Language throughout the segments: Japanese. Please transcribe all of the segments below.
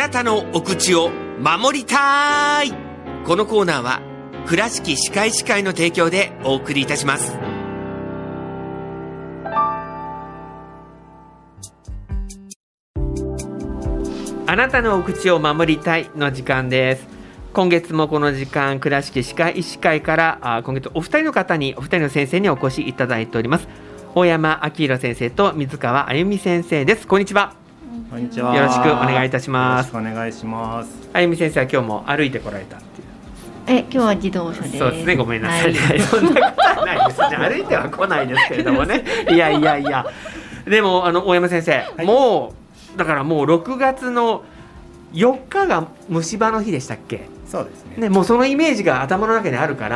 なたのお口を守りたい。このコーナーは倉敷歯科医師会の提供でお送りいたします。あなたのお口を守りたいの時間です。今月もこの時間、倉敷歯科医師会から今月お二人の先生にお越しいただいております。大山明宏先生と水川あゆみ先生です。こんにちは。 こんにちは。 よろしくお願いいたします。 よろしくお願いします。 あゆみ先生は今日も歩いてこられたっていう。 今日は自動車です。 そうですね、ごめんなさい、はい、そんなことはないですね。歩いては来ないですけれどもね。いやでも大山先生、はい、もう6月の4日が虫歯の日でしたっけ。 そうですね。 もうそのイメージが頭の中にあるから、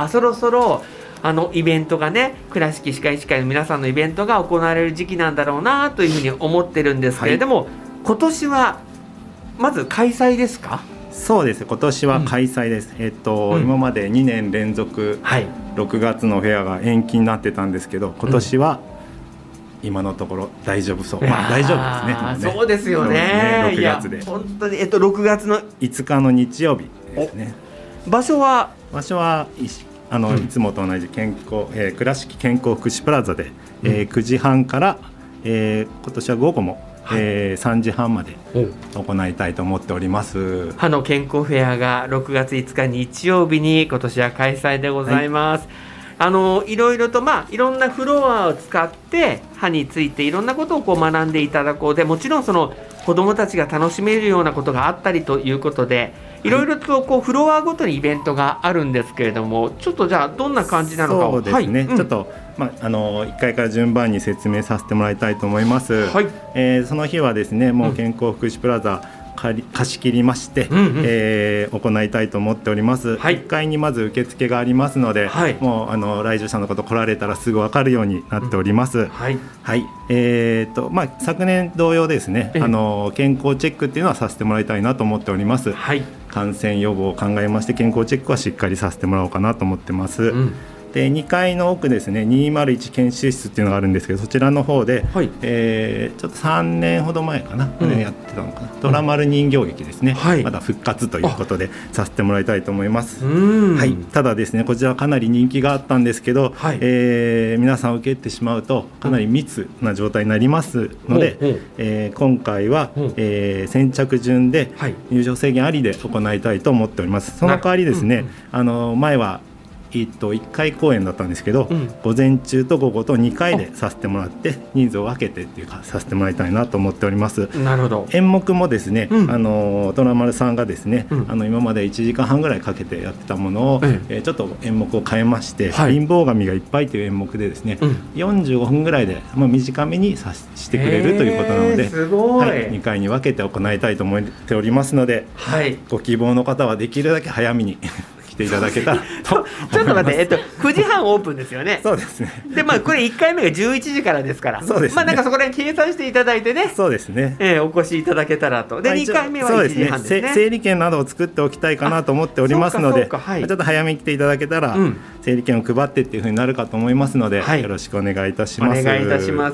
そろそろイベントがね、倉敷歯科医師会の皆さんのイベントが行われる時期なんだろうなというふうに思ってるんですけれども、はい、今年はまず開催ですか。 そうです、今年は開催です。今まで2年連続6月のフェアが延期になってたんですけど、今年は今のところ大丈夫そう。大丈夫ですね。 そうですよね。 6月で。 本当に6月の 5日の日曜日ですね。 場所は、 いつもと同じ倉敷健康福祉プラザで、9時半から、今年は午後も、3時半まで行いたいと思っております。 歯の健康フェアが6月5日日曜日に今年は開催でございます。はい、いろいろといろんなフロアを使って歯についていろんなことを学んでいただこうで、もちろんその子どもたちが楽しめるようなことがあったりということで、いろいろとフロアごとにイベントがあるんですけれども、ちょっとじゃあどんな感じなのかを。 そうですね、ちょっと、1回から順番に説明させてもらいたいと思います。はい、その日はですね、もう健康福祉プラザ貸し切りまして、行いたいと思っております。はい、1階にまず受付がありますので、はい、もう来場者の方来られたらすぐ分かるようになっております。はい、はい、昨年同様ですね、健康チェックっていうのはさせてもらいたいなと思っております。はい、感染予防を考えまして健康チェックはしっかりさせてもらおうかなと思ってます。で2階の奥ですね、201研修室っていうのがあるんですけど、そちらの方で、はい、ちょっと3年ほど前かな、やってたのかな、ドラマル人形劇ですね、はい、まだ復活ということでさせてもらいたいと思います。はい、ただですね、こちらかなり人気があったんですけど、はい、皆さん受けてしまうとかなり密な状態になりますので、今回は、先着順で入場制限ありで行いたいと思っております。その代わりですね、前は1回公演だったんですけど、午前中と午後と2回でさせてもらって、人数を分けてっていうかさせてもらいたいなと思っております。なるほど。演目もですね、トラマルさんがですね、今まで1時間半ぐらいかけてやってたものを、ちょっと演目を変えまして、貧乏神がいっぱいという演目でですね、45分ぐらいで、短めにしてくれるということなので、 すごい、 はい、2回に分けて行いたいと思っておりますので、はい、ご希望の方はできるだけ早めに来ていただけたらとちょっと待って、9時半オープンですよね。 そうですね。 でこれ1回目が11時からですから、そうですね。なんかそこら辺計算していただいてね。 そうですね。 お越しいただけたらと。で2回目は1時半ですね。 整理券などを作っておきたいかなと思っておりますので、はい、ちょっと早めに来ていただけたら、整理券を配ってっていう風になるかと思いますので、はい、よろしくお願いいたします。 お願いいたします。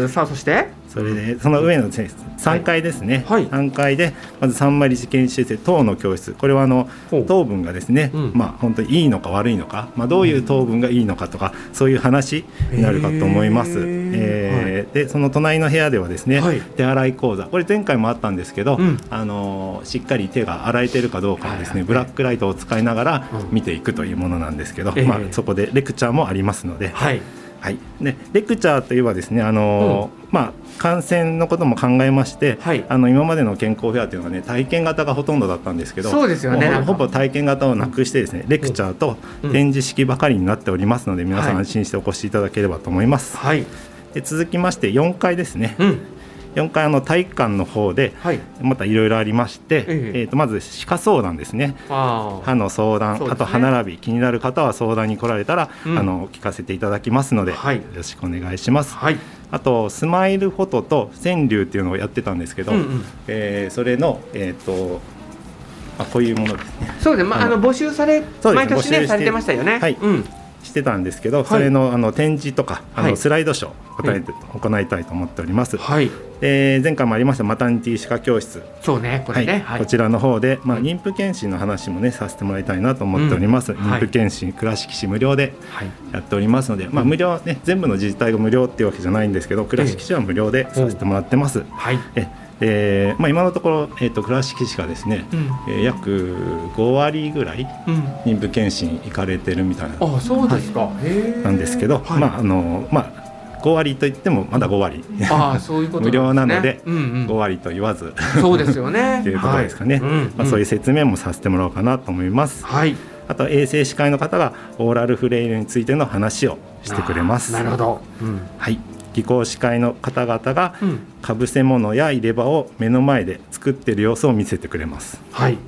さあそしてそれでその上の3階ですね、はい、3階でまず3枚理研修生糖の教室、これは糖分がですね、本当にいいのか悪いのか、どういう糖分がいいのかとか、そういう話になるかと思います。でその隣の部屋ではですね、はい、手洗い講座、これ前回もあったんですけど、しっかり手が洗えてるかどうかをですね、ブラックライトを使いながら見ていくというものなんですけど、そこでレクチャーもありますので、はいはい、でレクチャーといえばですね、感染のことも考えまして、はい、今までの健康フェアというのはね、体験型がほとんどだったんですけど、 そうですよね、 ほぼ体験型をなくしてですね、レクチャーと展示式ばかりになっておりますので、皆さん安心してお越しいただければと思います。はい、で続きまして4階ですね、4階体育館の方でまたいろいろありまして、まず歯科相談ですね、歯の相談、あと歯並び気になる方は相談に来られたら、聞かせていただきますので、よろしくお願いします。あとスマイルフォトと川柳っていうのをやってたんですけど、それのこういうものですね。 そうですね、募集され毎年ねされてましたよね。 はい、してたんですけど、それの展示とかスライドショー行いたいと思っております。 はい、 前回もありましたマタニティ歯科教室、 そうね、これね、 こちらの方で、妊婦検診の話もねさせてもらいたいなと思っております。妊婦検診、倉敷市無料でやっておりますので、無料ね、全部の自治体が無料っていうわけじゃないんですけど、倉敷市は無料でさせてもらってます。今のところ、倉敷市がですね、約5割ぐらい妊婦検診行かれてるみたいな、 そうですか、 なんですけど、5割といってもまだ5割そういうことなんですね、 無料なので5割と言わずそうですよねということですかね。そういう説明もさせてもらおうかなと思います。あと衛生歯科医の方がオーラルフレイルについての話をしてくれます。 なるほど、 技工歯科医の方々がかぶせ物や入れ歯を目の前で作っている様子を見せてくれます。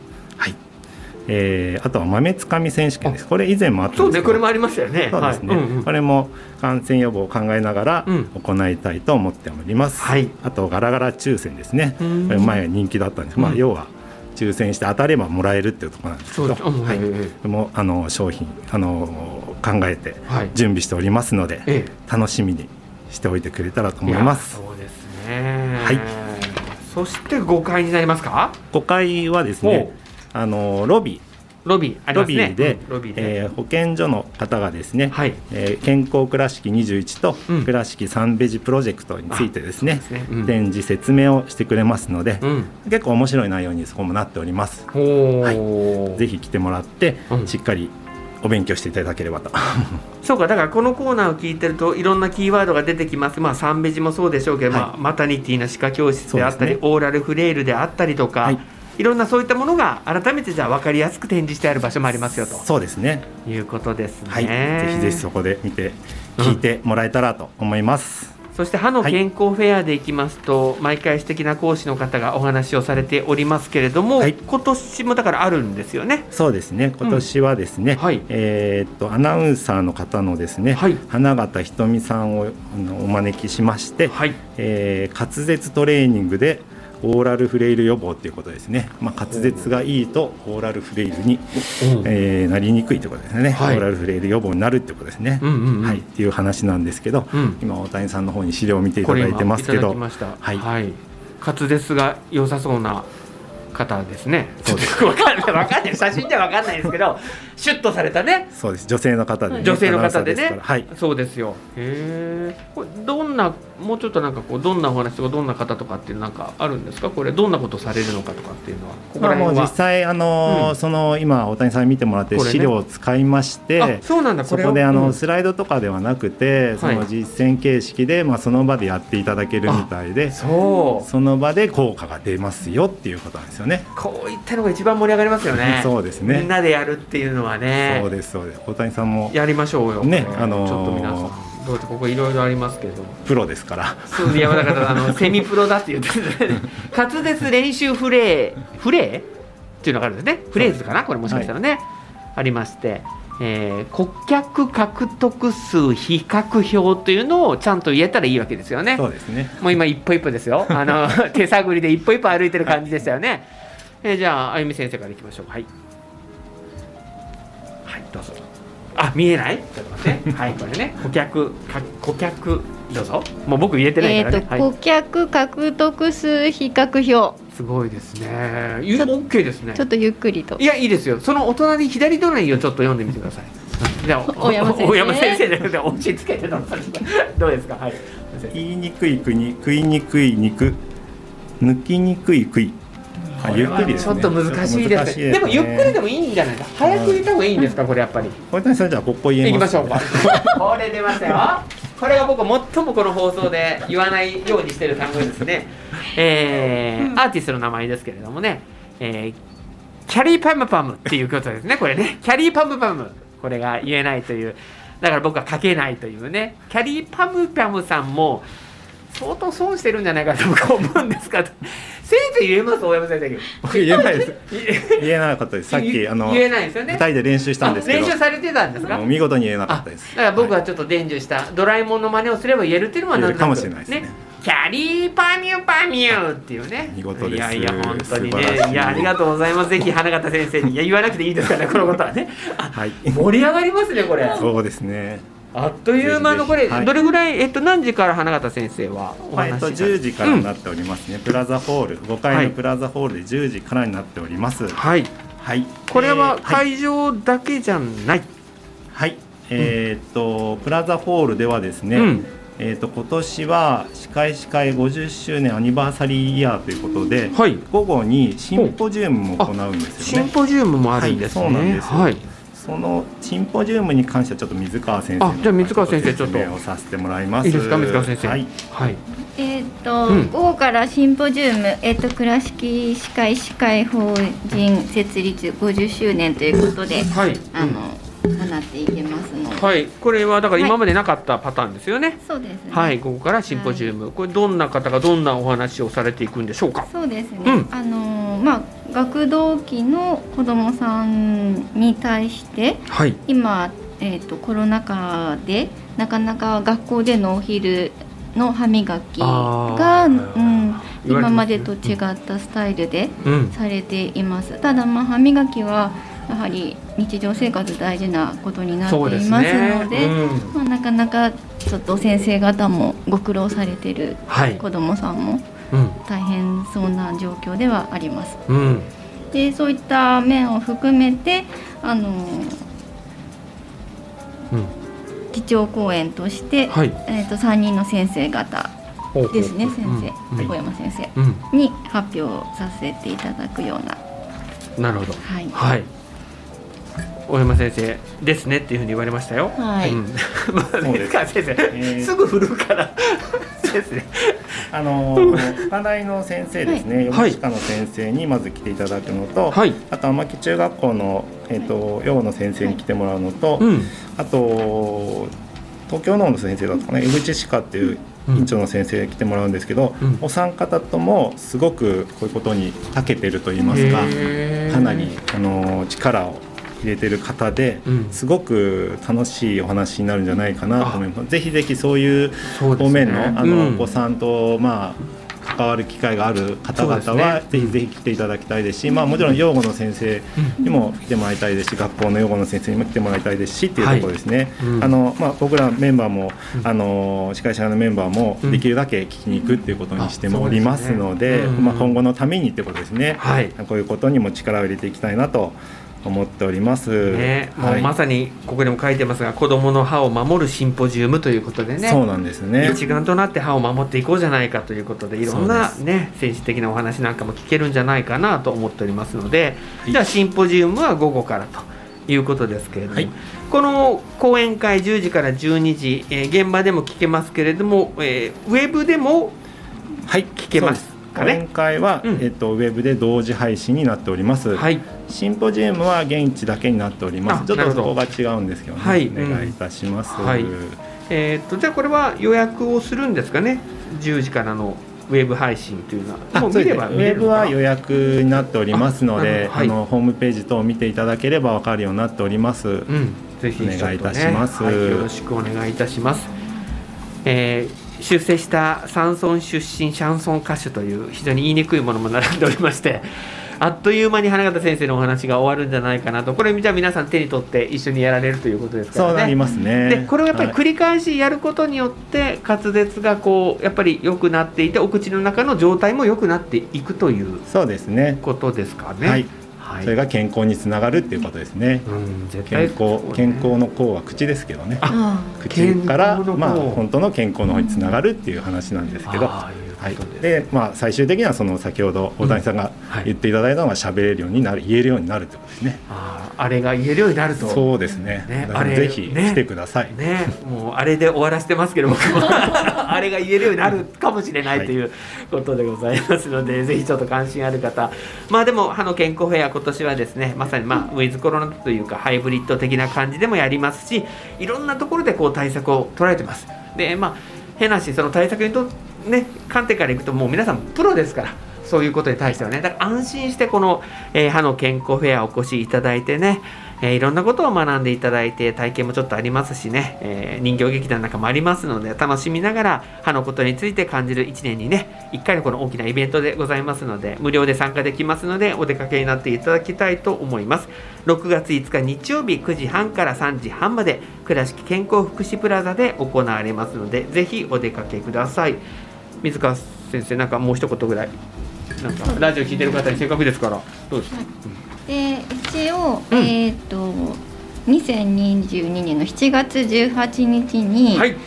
あとは豆つかみ選手権です。これ以前もあったんですけど、 そうね、これもありましたよね。 そうですね、これも感染予防を考えながら行いたいと思っております。あとガラガラ抽選ですね。これ前人気だったんです。要は抽選して当たればもらえるっていうところなんですけど、もう商品考えて準備しておりますので、楽しみにしておいてくれたらと思います。 そうですね。そして5階になりますか。 5階はですね、ロビーで保健所の方がですね、健康倉敷21と倉敷サンベジプロジェクトについてですね、展示説明をしてくれますので、結構面白い内容にそこもなっております。ぜひ来てもらってしっかりお勉強していただければとそうか、だからこのコーナーを聞いてるといろんなキーワードが出てきます。サンベジもそうでしょうけど、マタニティの歯科教室であったり、オーラルフレイルであったりとか、いろんなそういったものが改めてじゃあ分かりやすく展示してある場所もありますよと。 そうですね、 いうことですね。 ぜひぜひそこで見て聞いてもらえたらと思います。 そして歯の健康フェアでいきますと、毎回素敵な講師の方がお話をされておりますけれども、今年もだからあるんですよね。 そうですね、今年はですね、アナウンサーの方のですね、花形ひとみさんをお招きしまして、滑舌トレーニングでオーラルフレイル予防ということですね。滑舌がいいとオーラルフレイルに、なりにくいということですね。オーラルフレイル予防になるということですね。っていう話なんですけど、今大谷さんの方に資料を見ていただいてますけど、滑舌が良さそうな方ですね。そうです。分かんない、写真では分かんないですけど、シュッとされたね。 そうです。女性の方でね。 女性の方でね。そうですよ。これもうちょっとどんなお話とかどんな方とかっていうなんかあるんですか。これどんなことされるのかとかっていうのは。ここら辺は実際その今大谷さんに見てもらってる資料を使いまして、 そうなんだ。 そこでスライドとかではなくて、その実践形式でその場でやっていただけるみたいで、その場で効果が出ますよっていうことなんですよね。 こういったのが一番盛り上がりますよね。 そうですね。 みんなでやるっていうのはね。 そうです。大谷さんもやりましょうよね。 ちょっと皆さんどうやってここいろいろありますけど、 プロですから。 そう山田方セミプロだって言って滑舌練習フレーっていうのがあるんですね。フレーズかな、これもしかしたらね、ありまして、顧客獲得数比較表というのをちゃんと言えたらいいわけですよね。 そうですね。 もう今一歩一歩ですよ。手探りで一歩一歩歩いてる感じでしたよね。じゃああゆみ先生からいきましょう。はい、どうぞ。見えない？ちょっと待って。これね、顧客どうぞ。もう僕言えてないからね。 顧客獲得数比較表。 すごいですね。OK ですね。 ちょっっとゆっくりと。 いや、いいですよ。そのお隣左隣をちょっと読んでみてください。じゃあ大山先生で押し付けてどうですか。 言いにくい国、食いにくい肉、抜きにくい食い。ゆっくりですね。 ちょっと難しいですね。でもゆっくりでもいいんじゃないですか。早く言った方がいいんですか、これやっぱり。 これじゃあここ言えます。 行きましょうか。これ出ましたよ。これが僕最もこの放送で言わないようにしてる単語ですね。アーティストの名前ですけれどもね、キャリーパムパムっていうことですね。これね、キャリーパムパム、これが言えないという、だから僕は書けないというね。キャリーパムパムさんも相当損してるんじゃないかと僕は思うんですが、先生言えます？大山先生。 言えないです。言えなかったです。さっき言えないですよね。 2人で練習したんですけど。 練習されてたんですか？ 見事に言えなかったです。 だから僕はちょっと伝授したドラえもんの真似をすれば言えるっていうのは何となくかもしれないですね。 キャリーパミュパミュっていうね。 見事です。 いや本当にね。いやありがとうございます。ぜひ花形先生に言わなくていいですからね、このことはね。盛り上がりますねこれ。 そうですね。 あっという間のこれ、どれぐらい、何時から花形先生はお話し 10時からになっておりますね。プラザホール、5階のプラザホールで10時からになっております。 はい、はい、これは会場だけじゃない、 はい、プラザホールではですね、今年は司会50周年アニバーサリーイヤーということで、はい、午後にシンポジウムも行うんですよね。 シンポジウムもあるんですね。 はい、そうなんです、はい、そのシンポジウムに関してはちょっと水川先生のじゃあ水川先生ちょっとをさせてもらいます。 いいですか、水川先生。はい、はい、 午後からシンポジウム、倉敷歯科医師会法人設立50周年ということで、はい、行っていけますので、 はい、これはだから今までなかったパターンですよね。 そうですね。 はい、午後からシンポジウム、これどんな方がどんなお話をされていくんでしょうか。 そうですね。学童期の子どもさんに対して、はい、今、コロナ禍でなかなか学校でのお昼の歯磨きが、今までと違ったスタイルでされています。ただ歯磨きはやはり日常生活大事なことになっていますので、なかなかちょっと先生方もご苦労されている子どもさんも大変そうな状況ではあります。でそういった面を含めて基調講演として、3人の先生方ですね、小山先生に発表させていただくような。 なるほど。はい、はい、大山先生ですねっていうふうに言われましたよ。はい。水川先生、すぐ振るからですね。 課題の先生ですね。予備歯科の先生にまず来ていただくのと、あと天城中学校の養護の先生に来てもらうのと、あと東京農の先生だったかな、江口歯科っていう院長の先生に来てもらうんですけど、お三方ともすごくこういうことに長けてると言いますか、かなり力を入れてる方で、すごく楽しいお話になるんじゃないかなと思います。ぜひぜひそういう方面の、お子さんと関わる機会がある方々はぜひぜひ来ていただきたいですし、もちろん養護の先生にも来てもらいたいですし、学校の養護の先生にも来てもらいたいですしっていうところですね。僕らメンバーも司会者のメンバーもできるだけ聞きに行くっていうことにしておりますので、今後のためにってことですね。こういうことにも力を入れていきたいなと思っております、 もうまさにここでも書いてますが、子どもの歯を守るシンポジウムということでね。 そうなんですね。 一丸となって歯を守っていこうじゃないかということで、いろんなね政治的なお話なんかも聞けるんじゃないかなと思っておりますので、じゃあシンポジウムは午後からということですけれども、この講演会10時から12時、現場でも聞けますけれども、ウェブでも聞けます。 講演会は、ウェブで同時配信になっております。シンポジウムは現地だけになっております。ちょっとそこが違うんですけどね、お願いいたします。じゃあこれは予約をするんですかね、10時からのウェブ配信というのは。もう見れば見れるのかな。ウェブは予約になっておりますので、ホームページ等を見ていただければ分かるようになっております。 ぜひお願いいたします。 よろしくお願いいたします。出世した山村出身シャンソン歌手という非常に言いにくいものも並んでおりまして、あっという間に花形先生のお話が終わるんじゃないかなと。これじゃあ皆さん手に取って一緒にやられるということですからね。 そうなりますね。 でこれをやっぱり繰り返しやることによって滑舌がこうやっぱり良くなっていて、お口の中の状態も良くなっていくということですかね。 それが健康につながるっていうことですね。健康の功は口ですけどね。口から本当の健康の方につながるっていう話なんですけど、で最終的にはその先ほど大谷さんが言っていただいたのが喋れるようになる、言えるようになるってことですね。 あれが言えるようになると。 そうですね。ぜひ来てください。 もうあれで終わらせてますけど、僕もあれが言えるようになるかもしれないということでございますので、ぜひちょっと関心ある方、でも歯の健康フェア今年はですね、まさにウィズコロナというかハイブリッド的な感じでもやりますし、いろんなところでこう対策を取られてます。で変なし、その対策に観点からいくともう皆さんプロですから、 そういうことに対してはね。だから安心してこの、歯の健康フェアお越しいただいてね、いろんなことを学んでいただいて、体験もちょっとありますしね、人形劇団なんかもありますので、楽しみながら歯のことについて感じる1年にね1回のこの大きなイベントでございますので、無料で参加できますので、お出かけになっていただきたいと思います。6月5日日曜日9時半から3時半まで倉敷健康福祉プラザで行われますので、ぜひお出かけください。水川先生、なんかもう一言ぐらい、なんかラジオ聞いてる方にせっかくですからどうですか？ で一応、2022年の7月18日に、はい、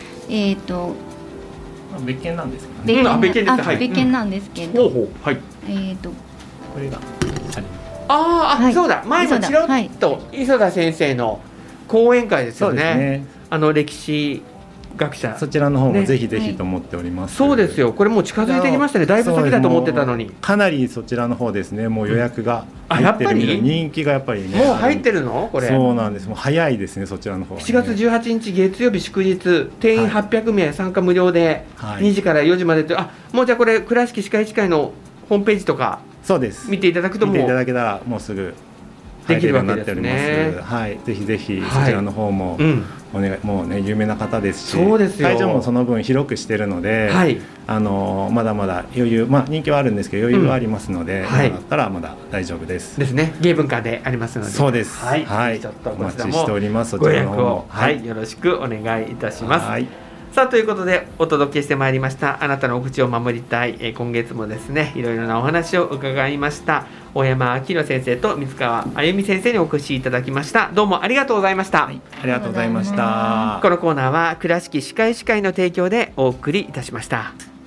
別件なんですけどね。 別件です。はい、 別件なんですけど、 はい、 これがはい、そうだ、前もちらっと磯田先生の講演会ですよね。歴史学者、 そちらの方もぜひぜひと思っております。 そうですよ。これもう近づいてきましたね。だいぶ先だと思ってたのに。 かなりそちらの方ですね。もう予約が入ってるみたい、人気がやっぱりね。 もう入ってるの？これ。 そうなんです。もう早いですね、そちらの方。 7月18日月曜日祝日、定員800名、参加無料で2時から4時までと、もうじゃあこれ倉敷歯科医師会のホームページとかそうです見ていただくと、もう見ていただけたらもうすぐできるわけですね。 はい、ぜひぜひそちらの方もお願い、もうね有名な方ですし、 そうですよ。 会場もその分広くしてるので、はい、まだまだ余裕、人気はあるんですけど余裕はありますので、はい、だったらまだ大丈夫です。 ですね。芸文化でありますので。 そうです。 はい。 はい、 ちょっとお待ちしております。そちらの方もはい、よろしくお願いいたします。 はい。 さあということでお届けしてまいりましたあなたのお口を守りたい、今月もですねいろいろなお話を伺いました。大山明宏先生と水川あゆみ先生にお越しいただきました。どうもありがとうございました。 はい、ありがとうございました。 このコーナーは倉敷歯科医師会の提供でお送りいたしました。